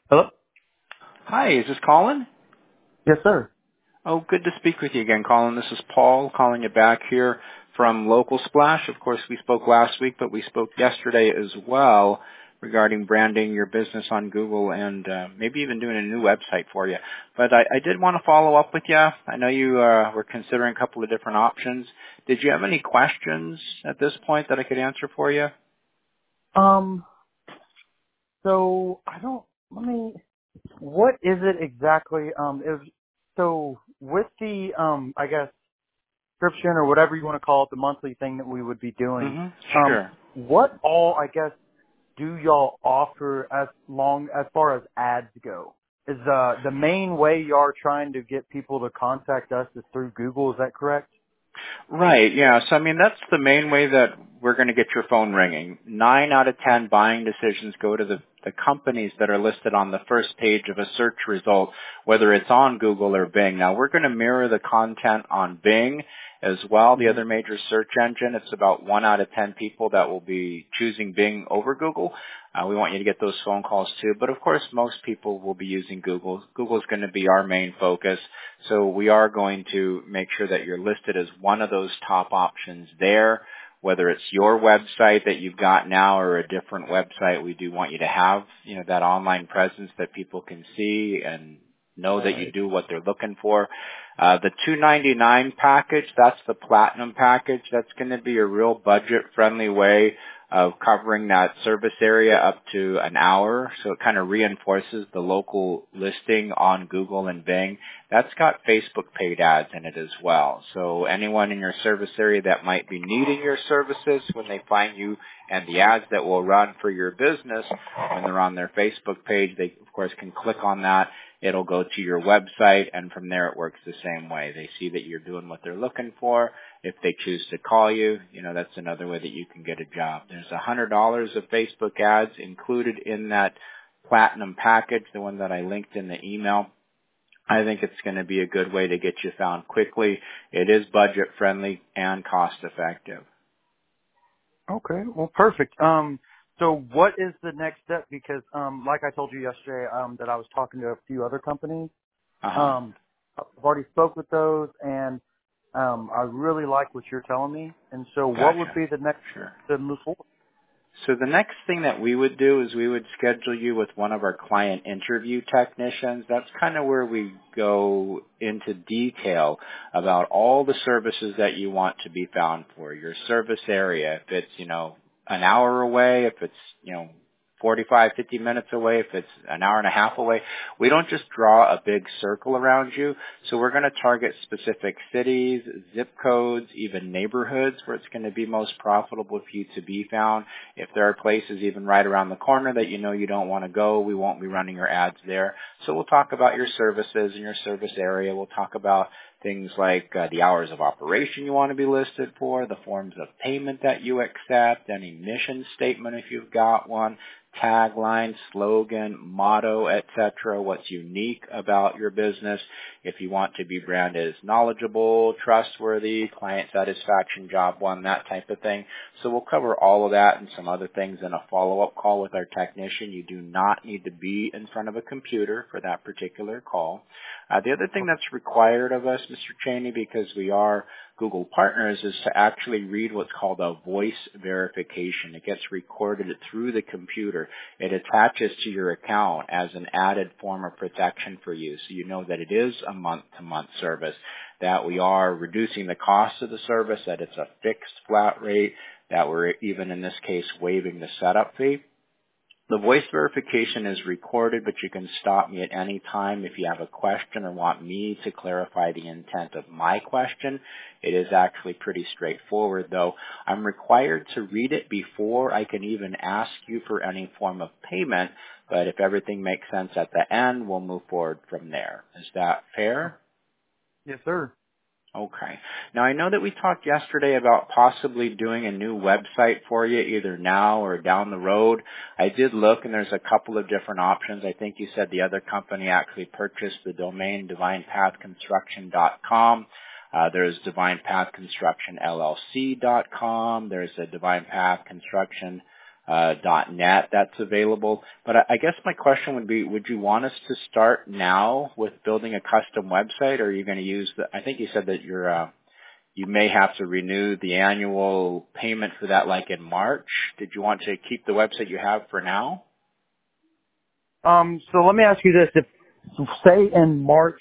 Hello? Hi, is this Colin? Yes, sir. Oh, good to speak with you again, Colin. This is Paul calling you back here from Local Splash. Of course, we spoke last week, but we spoke yesterday as well regarding branding your business on Google and maybe even doing a new website for you. But I did want to follow up with you. I know you were considering a couple of different options. Did you have any questions at this point that I could answer for you? Um, so I don't, what is it exactly, so with the, I guess, subscription or whatever you want to call it, the monthly thing that we would be doing, Mm-hmm. um, Sure. what all, I guess, do y'all offer as far as ads go? Is, the main way you are trying to get people to contact us is through Google, is that correct? Right, yeah. So I mean, that's the main way that we're going to get your phone ringing. 9 out of 10 buying decisions go to the companies that are listed on the first page of a search result, whether it's on Google or Bing. Now, we're going to mirror the content on Bing as well, the Mm-hmm. other major search engine. It's about 1 out of 10 people that will be choosing Bing over Google. We want you to get those phone calls too. But of course, most people will be using Google. Google is going to be our main focus. So we are going to make sure that you're listed as one of those top options there. Whether it's your website that you've got now or a different website, we do want you to have, that online presence that people can see and know that you Right. do what they're looking for. The $299 package, that's the platinum package. That's going to be a real budget friendly way of covering that service area up to an hour. So it kind of reinforces the local listing on Google and Bing. That's got Facebook paid ads in it as well. So anyone in your service area that might be needing your services, when they find you and the ads that will run for your business, when they're on their Facebook page, they of course can click on that. It'll go to your website, and from there it works the same way. They see that you're doing what they're looking for. If they choose to call you, that's another way that you can get a job. There's $100 of Facebook ads included in that platinum package, the one that I linked in the email. I think it's going to be a good way to get you found quickly. It is budget friendly and cost effective. Okay, well, perfect. So what is the next step? Because, like I told you yesterday, that I was talking to a few other companies. Uh-huh. I've already spoke with those, and I really like what you're telling me. And so, what would Gotcha. be the next Sure. to move forward? So the next thing that we would do is we would schedule you with one of our client interview technicians. That's kind of where we go into detail about all the services that you want to be found for, your service area. If it's, an hour away, if it's, 45, 50 minutes away, if it's an hour and a half away. We don't just draw a big circle around you. So we're going to target specific cities, zip codes, even neighborhoods where it's going to be most profitable for you to be found. If there are places even right around the corner that you don't want to go, we won't be running your ads there. So we'll talk about your services in your service area. We'll talk about things like the hours of operation you want to be listed for, the forms of payment that you accept, any mission statement if you've got one, tagline, slogan, motto, etc., what's unique about your business. If you want to be branded as knowledgeable, trustworthy, client satisfaction, job one, that type of thing. So we'll cover all of that and some other things in a follow-up call with our technician. You do not need to be in front of a computer for that particular call. The other thing that's required of us, Mr. Cheney, because we are Google partners, is to actually read what's called a voice verification. It gets recorded through the computer. It attaches to your account as an added form of protection for you, so you know that it is a month-to-month service, that we are reducing the cost of the service, that it's a fixed flat rate, that we're even in this case waiving the setup fee. The voice verification is recorded, but you can stop me at any time if you have a question or want me to clarify the intent of my question. It is actually pretty straightforward, though. I'm required to read it before I can even ask you for any form of payment, but if everything makes sense at the end, we'll move forward from there. Is that fair? Yes, sir. Okay. Now I know that we talked yesterday about possibly doing a new website for you either now or down the road. I did look and there's a couple of different options. I think you said the other company actually purchased the domain divinepathconstruction.com. There's divinepathconstructionllc.com. There's a Divine Path Construction .net that's available. But I guess my question would be, would you want us to start now with building a custom website, or are you going to use I think you said that you may have to renew the annual payment for that like in March. Did you want to keep the website you have for now? So let me ask you this: if say in March,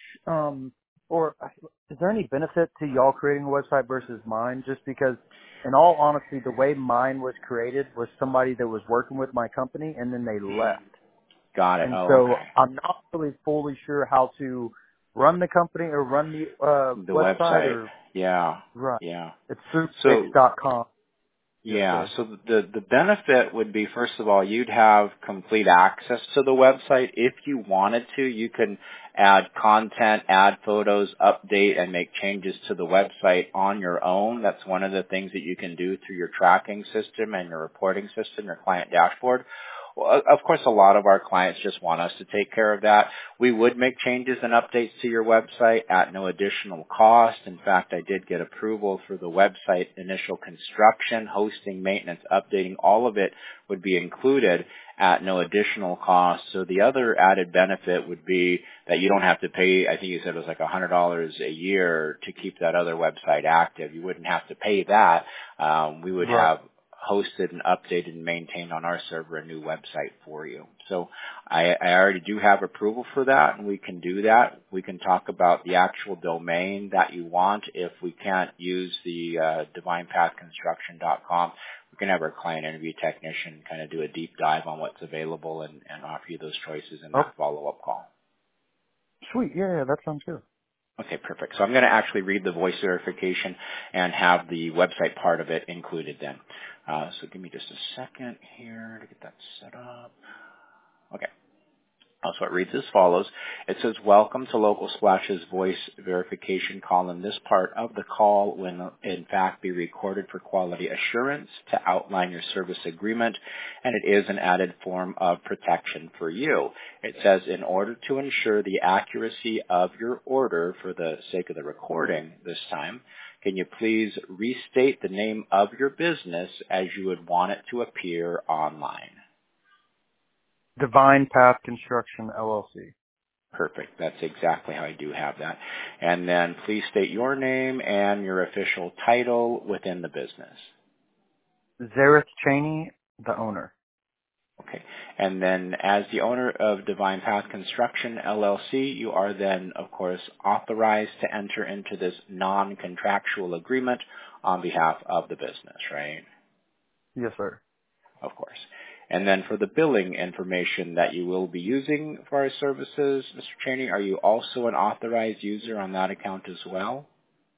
or is there any benefit to y'all creating a website versus mine? Just because, in all honesty, the way mine was created was somebody that was working with my company and then they left. Got it. And Oh, so okay. I'm not really fully sure how to run the company or run the The website website. or Yeah. right. Yeah. It's through So Fix.com. Yes, yeah, sir. so the benefit would be, first of all, you'd have complete access to the website. If you wanted to, you can add content, add photos, update, and make changes to the website on your own. That's one of the things that you can do through your tracking system and your reporting system, your client dashboard. Well, of course, a lot of our clients just want us to take care of that. We would make changes and updates to your website at no additional cost. In fact, I did get approval for the website initial construction, hosting, maintenance, updating. All of it would be included at no additional cost. So the other added benefit would be that you don't have to pay, I think you said it was like $100 a year to keep that other website active. You wouldn't have to pay that. We would Right. have hosted and updated and maintained on our server a new website for you. So I already do have approval for that, and we can do that. We can talk about the actual domain that you want. If we can't use the divinepathconstruction.com, we can have our client interview technician kind of do a deep dive on what's available and offer you those choices in Oh, that follow-up call. sweet. Yeah, that sounds good. Okay, perfect. So I'm going to actually read the voice verification and have the website part of it included then. So give me just a second here to get that set up. Okay. So it reads as follows. It says, welcome to Local Splash's voice verification call. And this part of the call will in fact be recorded for quality assurance to outline your service agreement, and it is an added form of protection for you. It says, in order to ensure the accuracy of your order for the sake of the recording this time, can you please restate the name of your business as you would want it to appear online? Divine Path Construction LLC. Perfect. That's exactly how I do have that. And then please state your name and your official title within the business. Zareth Cheney, the owner. Okay. And then as the owner of Divine Path Construction LLC, you are then, of course, authorized to enter into this non-contractual agreement on behalf of the business, right? Yes, sir. Of course. And then for the billing information that you will be using for our services, Mr. Cheney, are you also an authorized user on that account as well?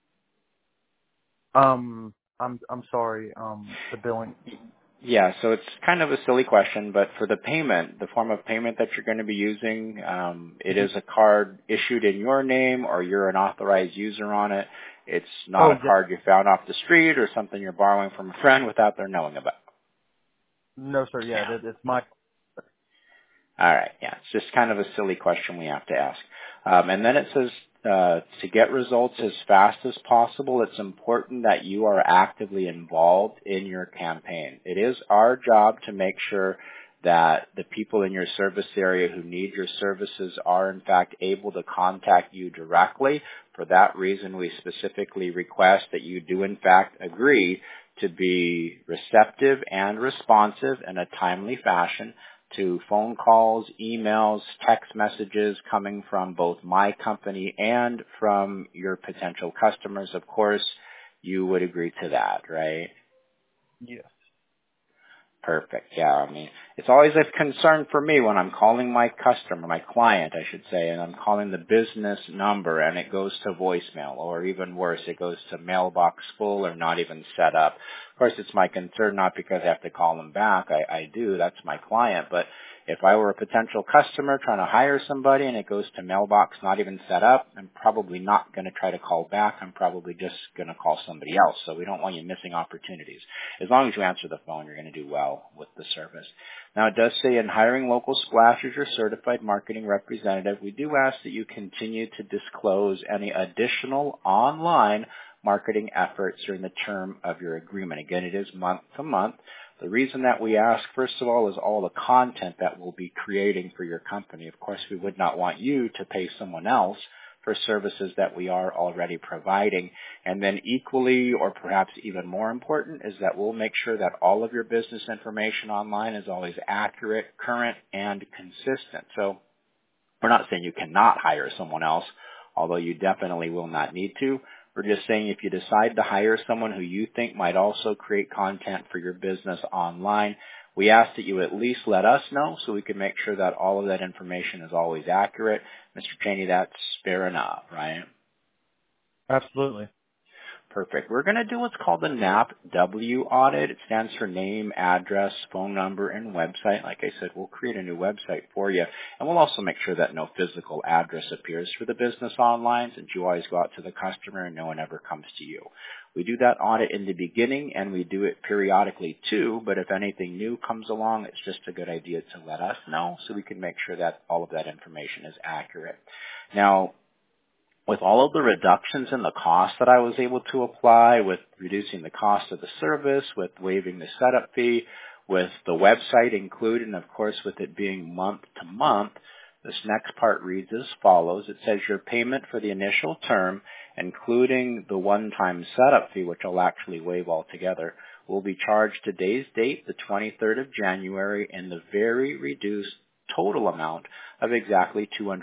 I'm sorry. The billing. Yeah, so it's kind of a silly question, but for the payment, the form of payment that you're going to be using, it is a card issued in your name or you're an authorized user on it. It's not Oh, a yeah. card you found off the street or something you're borrowing from a friend without their knowing about. No, sir. Yeah, Yeah. it's my. All right. Yeah. It's just kind of a silly question we have to ask. And then it says, to get results as fast as possible, it's important that you are actively involved in your campaign. It is our job to make sure that the people in your service area who need your services are in fact able to contact you directly. For that reason, we specifically request that you do in fact agree to be receptive and responsive in a timely fashion to phone calls, emails, text messages coming from both my company and from your potential customers. Of course, you would agree to that, right? Yes. Perfect. Yeah, I mean, it's always a concern for me when I'm calling my customer, my client, I should say, and I'm calling the business number and it goes to voicemail, or even worse, it goes to mailbox full or not even set up. Of course, it's my concern not because I have to call them back. I do. That's my client. But if I were a potential customer trying to hire somebody and it goes to mailbox not even set up, I'm probably not going to try to call back. I'm probably just going to call somebody else. So we don't want you missing opportunities. As long as you answer the phone, you're going to do well with the service. Now, it does say in hiring local splash as your certified marketing representative, we do ask that you continue to disclose any additional online marketing efforts during the term of your agreement. Again, it is month to month. The reason that we ask, first of all, is all the content that we'll be creating for your company. Of course, we would not want you to pay someone else for services that we are already providing. And then equally, or perhaps even more important, is that we'll make sure that all of your business information online is always accurate, current, and consistent. So we're not saying you cannot hire someone else, although you definitely will not need to. We're just saying if you decide to hire someone who you think might also create content for your business online, we ask that you at least let us know so we can make sure that all of that information is always accurate. Mr. Cheney, that's fair enough, right? Absolutely. Perfect. We're going to do what's called the NAPW audit. It stands for name, address, phone number, and website. Like I said, we'll create a new website for you. And we'll also make sure that no physical address appears for the business online, since you always go out to the customer and no one ever comes to you. We do that audit in the beginning, and we do it periodically too, but if anything new comes along, it's just a good idea to let us know so we can make sure that all of that information is accurate. Now, with all of the reductions in the cost that I was able to apply, with reducing the cost of the service, with waiving the setup fee, with the website included, and of course with it being month to month, this next part reads as follows. It says your payment for the initial term, including the one-time setup fee, which I'll actually waive altogether, will be charged today's date, the 23rd of January, in the very reduced total amount of exactly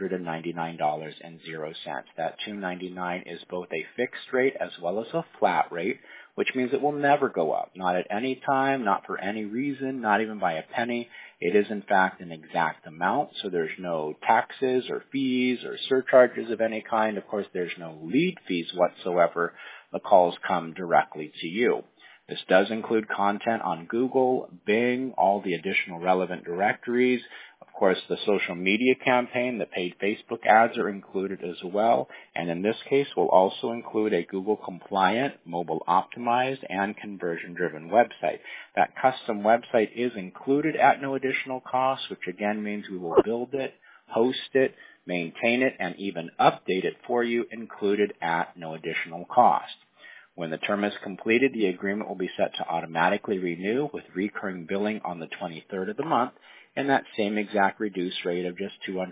$299.00. That $299 is both a fixed rate as well as a flat rate, which means it will never go up, not at any time, not for any reason, not even by a penny. It is in fact an exact amount, so there's no taxes or fees or surcharges of any kind. Of course, there's no lead fees whatsoever. The calls come directly to you. This does include content on Google, Bing, all the additional relevant directories. Of course, the social media campaign, the paid Facebook ads are included as well. And in this case, we'll also include a Google compliant, mobile optimized, and conversion driven website. That custom website is included at no additional cost, which again means we will build it, host it, maintain it, and even update it for you, included at no additional cost. When the term is completed, the agreement will be set to automatically renew with recurring billing on the 23rd of the month, and that same exact reduced rate of just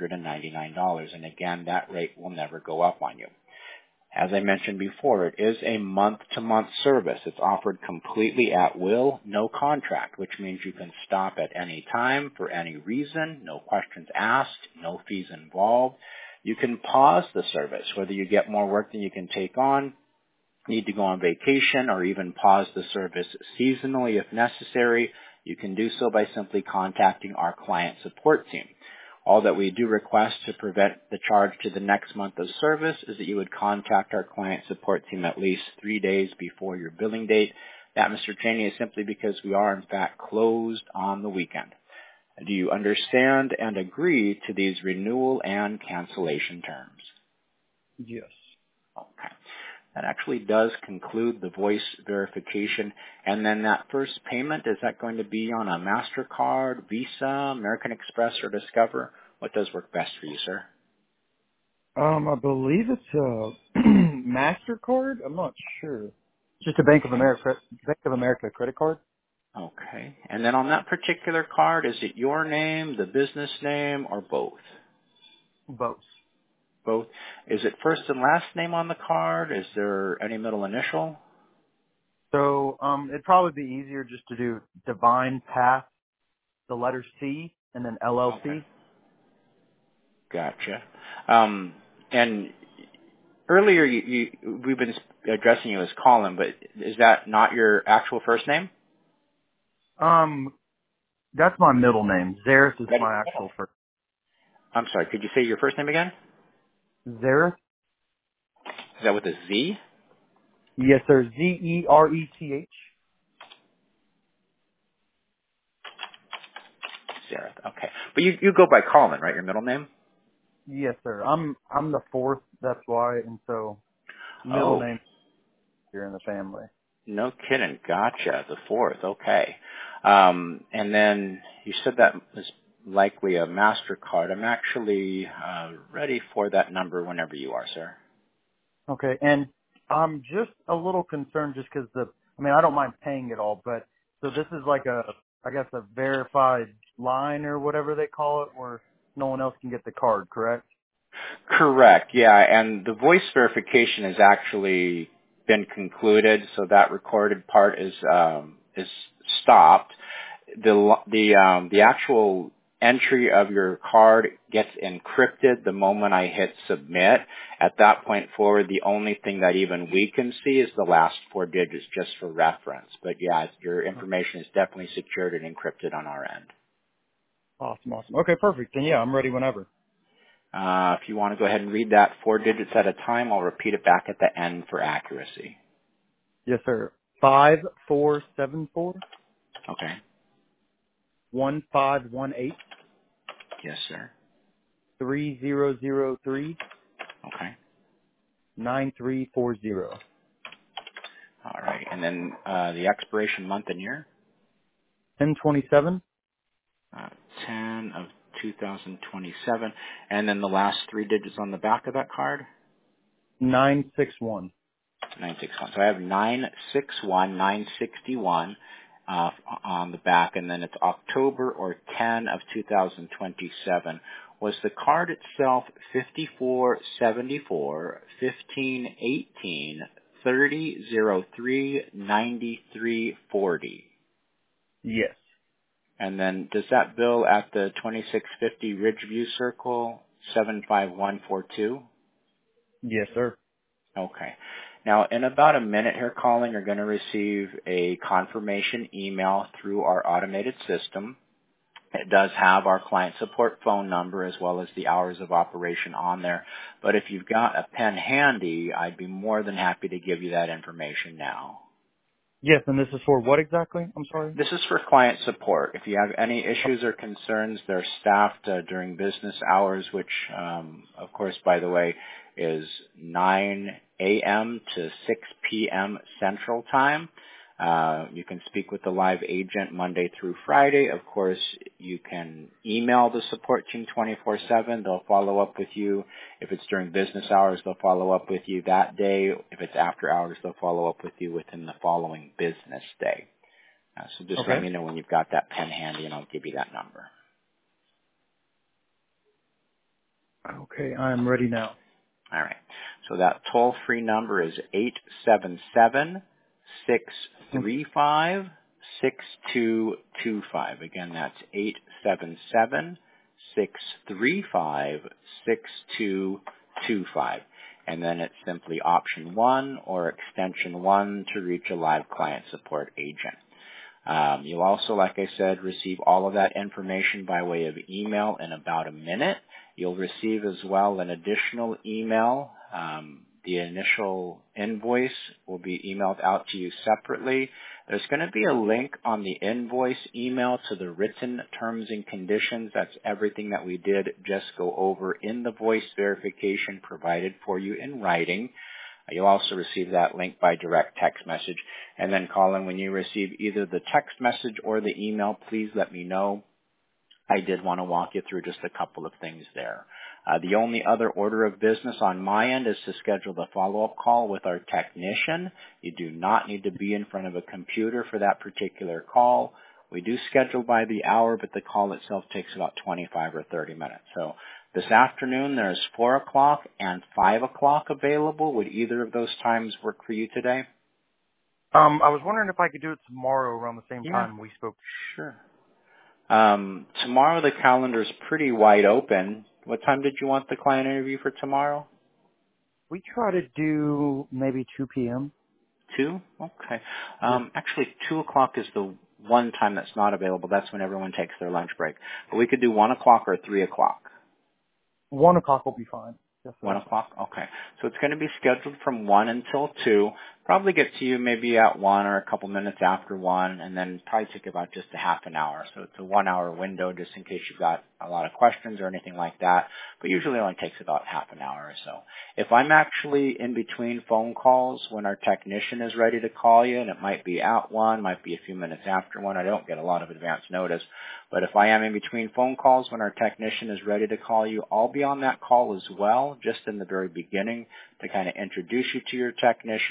$299. And again, that rate will never go up on you. As I mentioned before, it is a month-to-month service. It's offered completely at will, no contract, which means you can stop at any time for any reason, no questions asked, no fees involved. You can pause the service, whether you get more work than you can take on, need to go on vacation, or even pause the service seasonally if necessary. You can do so by simply contacting our client support team. All that we do request to prevent the charge to the next month of service is that you would contact our client support team at least 3 days before your billing date. That, Mr. Cheney, is simply because we are in fact closed on the weekend. Do you understand and agree to these renewal and cancellation terms? Yes. Okay. That actually does conclude the voice verification. And then that first payment, is that going to be on a MasterCard, Visa, American Express, or Discover? What does work best for you, sir? I believe it's a MasterCard. I'm not sure. Just a Bank of America credit card. Okay. And then on that particular card, is it your name, the business name, or both? Both. Both. Is it first and last name on the card? Is there any middle initial? So it'd probably be easier just to do Divine Path, the letter C, and then LLC. Okay. Gotcha. And earlier we've been addressing you as Colin, but is that not your actual first name? That's my middle name. Zareth is my actual first. I'm sorry, could you say your first name again? Zareth? Is that with a Z? Yes, sir. Zereth. Zareth, okay. But you go by Colin, right, your middle name? Yes, sir. I'm the fourth, that's why, and so middle name here in the family. No kidding. Gotcha. The fourth. Okay. And then you said that was likely a MasterCard. I'm actually ready for that number whenever you are, sir. Okay. And I'm just a little concerned just because I don't mind paying it all, but So this is like I guess a verified line or whatever they call it, where no one else can get the card, correct? Correct. Yeah, and the voice verification has actually been concluded, so that recorded part is stopped. The actual entry of your card gets encrypted the moment I hit submit. At that point forward, the only thing that even we can see is the last 4 digits just for reference. But yeah, your information is definitely secured and encrypted on our end. Awesome. Okay, perfect. Then yeah, I'm ready whenever. If you want to go ahead and read that 4 digits at a time, I'll repeat it back at the end for accuracy. Yes, sir. 5474 Okay. 1518 Yes, sir. 3003 Okay. 9340. All right. And then the expiration month and year? 1027 Uh, 10 of 2027. And then the last 3 digits on the back of that card? 961. 961. So I have 961, 961 on the back, and then it's October or 10 of 2027. Was the card itself 5474, 1518, 3003, 9340? Yes. And then does that bill at the 2650 Ridgeview Circle 75142? Yes, sir. Okay. Now, in about a minute here, calling, you're going to receive a confirmation email through our automated system. It does have our client support phone number as well as the hours of operation on there. But if you've got a pen handy, I'd be more than happy to give you that information now. Yes, and this is for what exactly? I'm sorry. This is for client support. If you have any issues or concerns, they're staffed during business hours, which, of course, by the way, is 9 a.m. to 6 p.m. Central Time. You can speak with the live agent Monday through Friday. Of course, you can email the support team 24/7. They'll follow up with you. If it's during business hours, they'll follow up with you that day. If it's after hours, they'll follow up with you within the following business day. So just let Okay. me know when you've got that pen handy, and I'll give you that number. Okay, I'm ready now. All right. So that toll-free number is 877-635-6225. Again, that's 877-635-6225. And then it's simply option 1 or extension 1 to reach a live client support agent. You'll also, like I said, receive all of that information by way of email in about a minute. You'll receive as well an additional email. The initial invoice will be emailed out to you separately. There's going to be a link on the invoice email to the written terms and conditions. That's everything that we did just go over in the voice verification provided for you in writing. You'll also receive that link by direct text message. And then, Colin, when you receive either the text message or the email, please let me know. I did want to walk you through just a couple of things there. The only other order of business on my end is to schedule the follow-up call with our technician. You do not need to be in front of a computer for that particular call. We do schedule by the hour, but the call itself takes about 25 or 30 minutes. So this afternoon, there's 4 o'clock and 5 o'clock available. Would either of those times work for you today? I was wondering if I could do it tomorrow around the same Yeah, time we spoke. sure. Tomorrow the calendar's pretty wide open. What time did you want the client interview for tomorrow? We try to do maybe 2 p.m. 2? Okay. Yes. Actually, 2 o'clock is the one time that's not available. That's when everyone takes their lunch break. But we could do 1 o'clock or 3 o'clock. 1 o'clock will be fine. Yes, 1 sir. o'clock? Okay. So it's going to be scheduled from 1 until 2. Probably get to you maybe at 1 or a couple minutes after 1, and then probably take about just a half an hour. So it's a 1 hour window just in case you've got a lot of questions or anything like that. But usually it only takes about half an hour or so. If I'm actually in between phone calls when our technician is ready to call you, and it might be at 1, might be a few minutes after 1, I don't get a lot of advance notice. But if I am in between phone calls when our technician is ready to call you, I'll be on that call as well, just in the very beginning to kind of introduce you to your technician,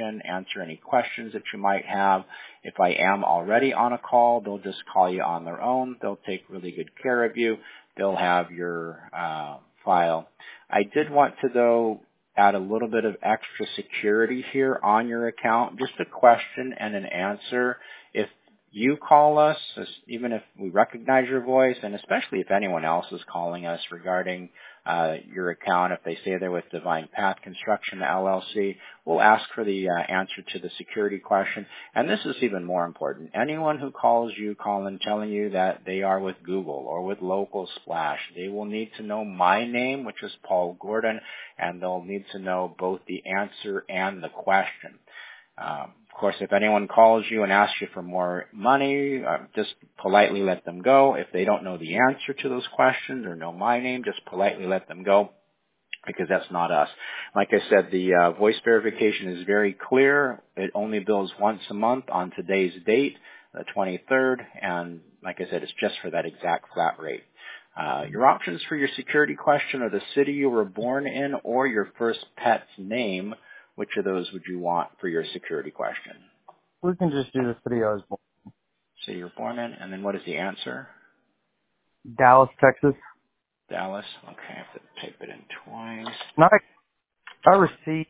answer any questions that you might have. If I am already on a call, they'll just call you on their own. They'll take really good care of you. They'll have your file. I did want to, though, add a little bit of extra security here on your account, just a question and an answer. If you call us, even if we recognize your voice, and especially if anyone else is calling us regarding your account, if they say they're with Divine Path Construction LLC, we'll ask for the answer to the security question. And this is even more important. Anyone who calls you, Colin, telling you that they are with Google or with Local Splash, they will need to know my name, which is Paul Gordon, and they'll need to know both the answer and the question. Of course, if anyone calls you and asks you for more money, just politely let them go. If they don't know the answer to those questions or know my name, just politely let them go, because that's not us. Like I said, the voice verification is very clear. It only bills once a month on today's date, the 23rd, and like I said, it's just for that exact flat rate. Your options for your security question are the city you were born in or your first pet's name. Which of those would you want for your security question? We can just do the city I was born. City you're born in, and then what is the answer? Dallas, Texas. Dallas. Okay, I have to type it in twice. And I received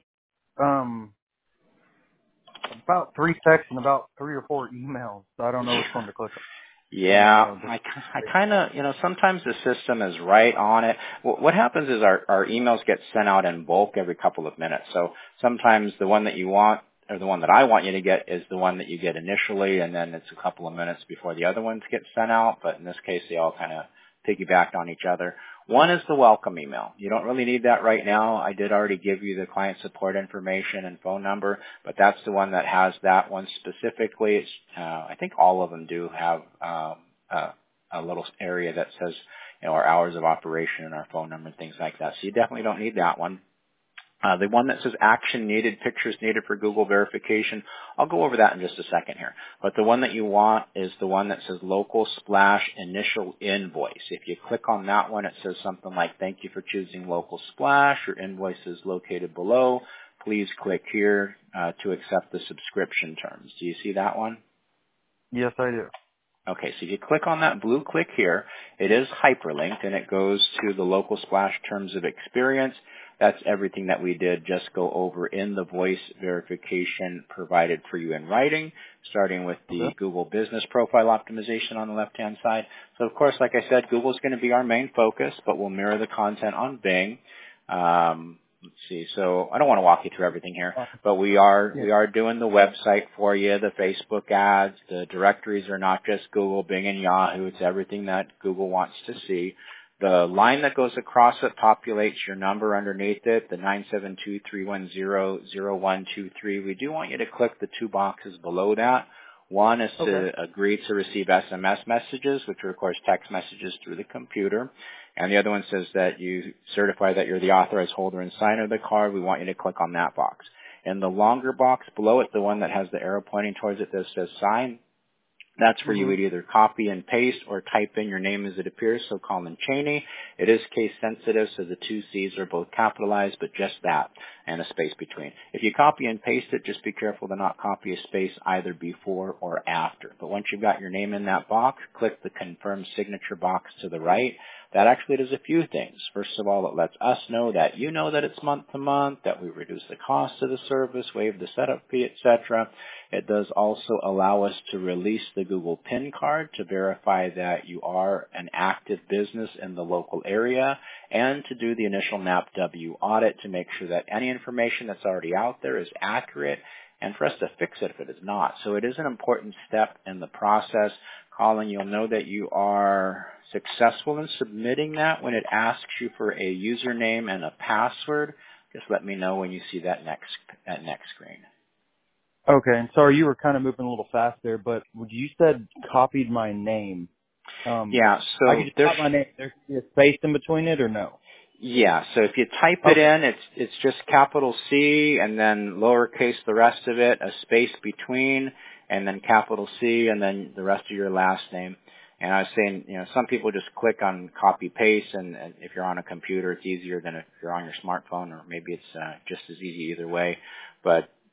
about 3 texts and about 3 or 4 emails, so I don't know which one to click on. Yeah, I kind of, sometimes the system is right on it. What happens is our emails get sent out in bulk every couple of minutes. So sometimes the one that you want, or the one that I want you to get, is the one that you get initially, and then it's a couple of minutes before the other ones get sent out. But in this case, they all kind of piggybacked on each other. One is the welcome email. You don't really need that right now. I did already give you the client support information and phone number, but that's the one that has that one specifically. It's, I think all of them do have a little area that says, our hours of operation and our phone number and things like that. So you definitely don't need that one. The one that says action needed, pictures needed for Google verification, I'll go over that in just a second here. But the one that you want is the one that says Local Splash Initial Invoice. If you click on that one, it says something like, thank you for choosing Local Splash. Your invoice is located below. Please click here to accept the subscription terms. Do you see that one? Yes, I do. Okay, so if you click on that blue click here, it is hyperlinked and it goes to the Local Splash Terms of Experience. That's everything that we did just go over in the voice verification provided for you in writing, starting with the Google Business Profile Optimization on the left-hand side. So, of course, like I said, Google's going to be our main focus, but we'll mirror the content on Bing. Let's see. So I don't want to walk you through everything here, but we are doing the website for you, the Facebook ads, the directories are not just Google, Bing, and Yahoo. It's everything that Google wants to see. The line that goes across it populates your number underneath it, the 972-310-0123. We do want you to click the 2 boxes below that. One is to agree to receive SMS messages, which are, of course, text messages through the computer. And the other one says that you certify that you're the authorized holder and signer of the card. We want you to click on that box. In the longer box below it, the one that has the arrow pointing towards it that says sign, that's where you would either copy and paste or type in your name as it appears, so Colin Cheney. It is case sensitive, so the 2 C's are both capitalized, but just that, and a space between. If you copy and paste it, just be careful to not copy a space either before or after. But once you've got your name in that box, click the confirm signature box to the right. That actually does a few things. First of all, it lets us know that you know that it's month to month, that we reduce the cost of the service, waive the setup fee, etc. It does also allow us to release the Google PIN card to verify that you are an active business in the local area, and to do the initial NAPW audit to make sure that any information that's already out there is accurate, and for us to fix it if it is not. So it is an important step in the process. Colin, you'll know that you are successful in submitting that when it asks you for a username and a password. Just let me know when you see that next screen. Okay, and sorry, you were kind of moving a little fast there, but you said copied my name. Yeah, so I could just copy my name. There's a space in between it, or no? Yeah, so if you type it in, it's just capital C and then lowercase the rest of it, a space between, and then capital C and then the rest of your last name. And I was saying, some people just click on copy paste, and if you're on a computer, it's easier than if you're on your smartphone, or maybe it's just as easy either way. But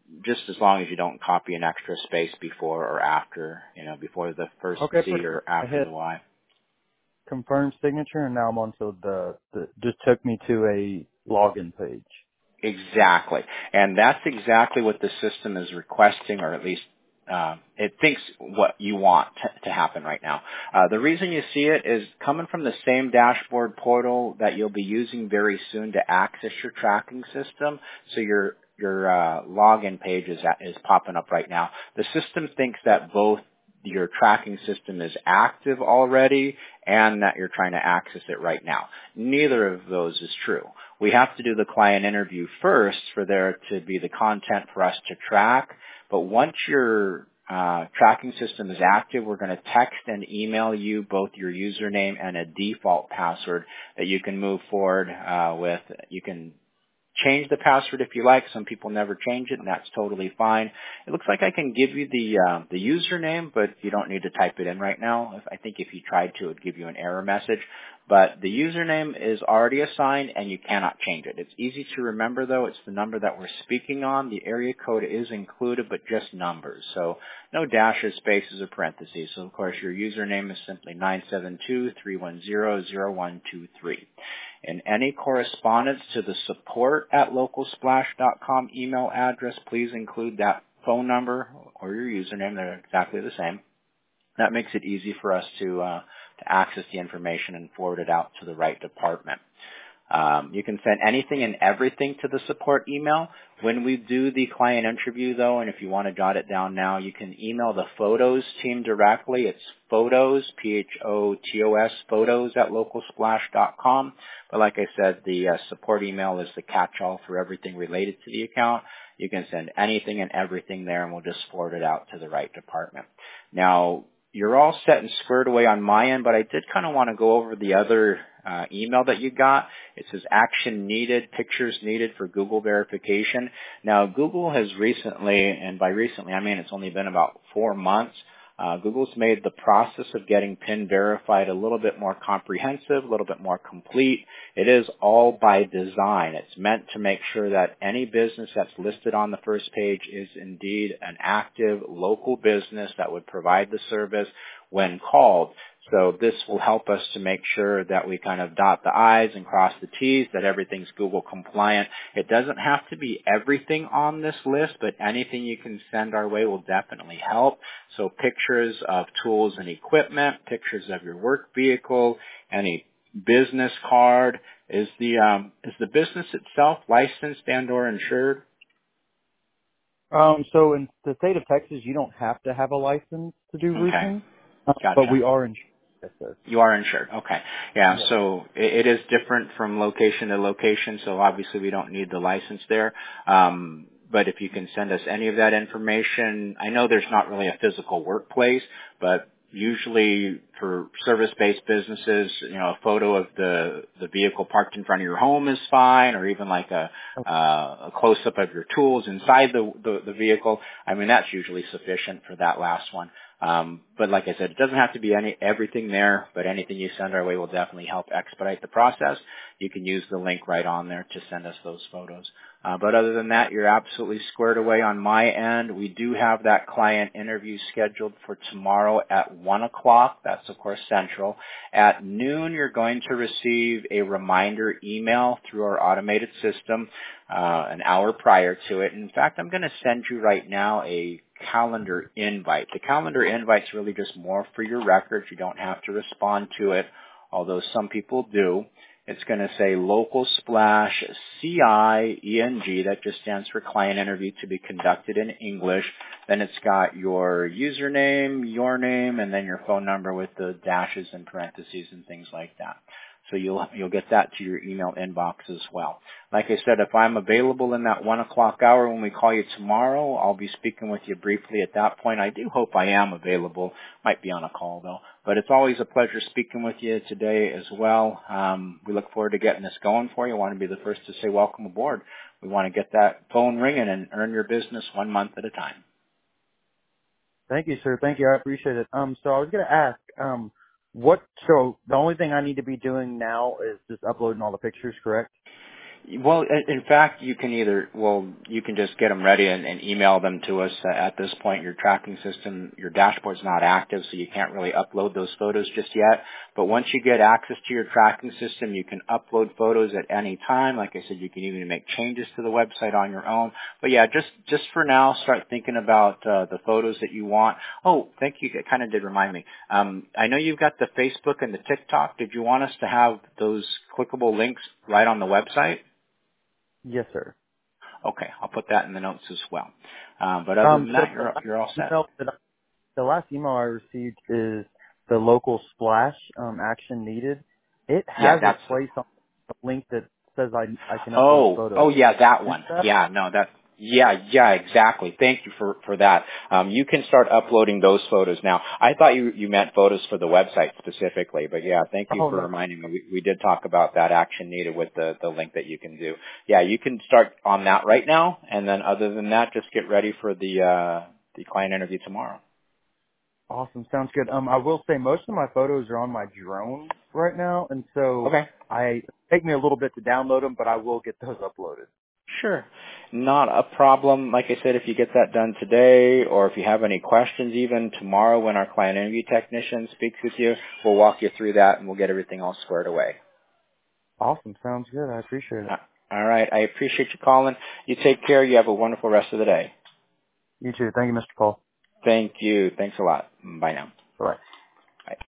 just as long as you don't copy an extra space before or after, before the first Okay, Z or I after hit the Y. confirm signature, and now I'm on to the just took me to a login page. Exactly. And that's exactly what the system is requesting, or at least it thinks what you want to happen right now. The reason you see it is coming from the same dashboard portal that you'll be using very soon to access your tracking system. So your login page is popping up right now. The system thinks that both your tracking system is active already and that you're trying to access it right now. Neither of those is true. We have to do the client interview first for there to be the content for us to track. But once your tracking system is active, we're going to text and email you both your username and a default password that you can move forward with. You can change the password if you like. Some people never change it, and that's totally fine. It looks like I can give you the username, but you don't need to type it in right now. I think if you tried to, it would give you an error message. But the username is already assigned, and you cannot change it. It's easy to remember, though. It's the number that we're speaking on. The area code is included, but just numbers. So no dashes, spaces, or parentheses. So, of course, your username is simply 972-310-0123. In any correspondence to the support@localsplash.com email address, please include that phone number or your username. They're exactly the same. That makes it easy for us to access the information and forward it out to the right department. You can send anything and everything to the support email. When we do the client interview, though, and if you want to jot it down now, you can email the photos team directly. It's photos, P-H-O-T-O-S, photos@localsplash.com. But like I said, the support email is the catch-all for everything related to the account. You can send anything and everything there, and we'll just forward it out to the right department. Now, you're all set and squared away on my end, but I did kind of want to go over the other email that you got. It says action needed, pictures needed for Google verification. Now, Google has recently, and by recently I mean it's only been about 4 months, Google's made the process of getting PIN verified a little bit more comprehensive, a little bit more complete. It is all by design. It's meant to make sure that any business that's listed on the first page is indeed an active local business that would provide the service when called. So this will help us to make sure that we kind of dot the I's and cross the T's, that everything's Google compliant. It doesn't have to be everything on this list, but anything you can send our way will definitely help. So pictures of tools and equipment, pictures of your work vehicle, any business card. Is the business itself licensed and or insured? So in the state of Texas, you don't have to have a license to do Okay. roofing, but Gotcha. we are insured. Yes, sir. You are insured. Okay. Yeah. Yes. So it is different from location to location. So obviously we don't need the license there. But if you can send us any of that information, I know there's not really a physical workplace, but usually for service-based businesses, a photo of the vehicle parked in front of your home is fine, or even like a close-up of your tools inside the vehicle. I mean, that's usually sufficient for that last one. But like I said, it doesn't have to be everything there, but anything you send our way will definitely help expedite the process. You can use the link right on there to send us those photos. But other than that, you're absolutely squared away on my end. We do have that client interview scheduled for tomorrow at 1 o'clock. That's, of course, Central. At noon, you're going to receive a reminder email through our automated system an hour prior to it. In fact, I'm going to send you right now a calendar invite. The calendar invite's really just more for your records. You don't have to respond to it, although some people do. It's going to say Local Splash CIENG. That just stands for client interview to be conducted in English. Then it's got your username, your name, and then your phone number with the dashes and parentheses and things like that. So you'll get that to your email inbox as well. Like I said, if I'm available in that 1 o'clock hour when we call you tomorrow, I'll be speaking with you briefly at that point. I do hope I am available. Might be on a call though. But it's always a pleasure speaking with you today as well. We look forward to getting this going for you. I want to be the first to say welcome aboard. We want to get that phone ringing and earn your business 1 month at a time. Thank you, sir. Thank you. I appreciate it. So I was going to ask, so the only thing I need to be doing now is just uploading all the pictures, correct? Well, in fact, you can you can just get them ready and email them to us. At this point, your tracking system, your dashboard's not active, so you can't really upload those photos just yet. But once you get access to your tracking system, you can upload photos at any time. Like I said, you can even make changes to the website on your own. But yeah, just for now, start thinking about the photos that you want. Oh, thank you. It kind of did remind me. I know you've got the Facebook and the TikTok. Did you want us to have those clickable links right on the website? Yes, sir. Okay, I'll put that in the notes as well. But other than So that, you're all set. the last email I received is the local splash action needed. It Yeah, has a that's. place on a link that says I can upload Oh photos. yeah, that Is one. that? Yeah, no, that. Yeah, exactly. Thank you for that. You can start uploading those photos now. I thought you meant photos for the website specifically, but yeah, thank you Oh for no. reminding me. We did talk about that action needed with the link that you can do. Yeah, you can start on that right now, and then other than that, just get ready for the client interview tomorrow. Awesome. Sounds good. I will say most of my photos are on my drone right now, and so Okay. it take me a little bit to download them, but I will get those uploaded. Sure. Not a problem. Like I said, if you get that done today or if you have any questions even tomorrow when our client interview technician speaks with you, we'll walk you through that and we'll get everything all squared away. Awesome. Sounds good. I appreciate it. All right. I appreciate you calling. You take care. You have a wonderful rest of the day. You too. Thank you, Mr. Paul. Thank you. Thanks a lot. Bye now. Bye.